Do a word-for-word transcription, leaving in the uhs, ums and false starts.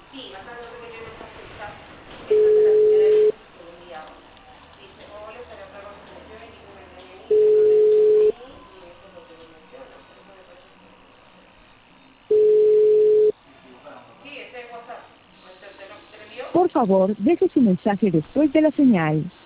Sí, acá no tengo yo mensaje de chat. Esto es de la señora Elisa que me enviaba. Dice, hola, para acá con solución, equipo de mañanita, no lo entendí, y eso es lo que me menciona, por eso me parece que... Sí, ese es WhatsApp. ¿Te, te, lo- te lo envió? Por favor, deje su mensaje después de la señal.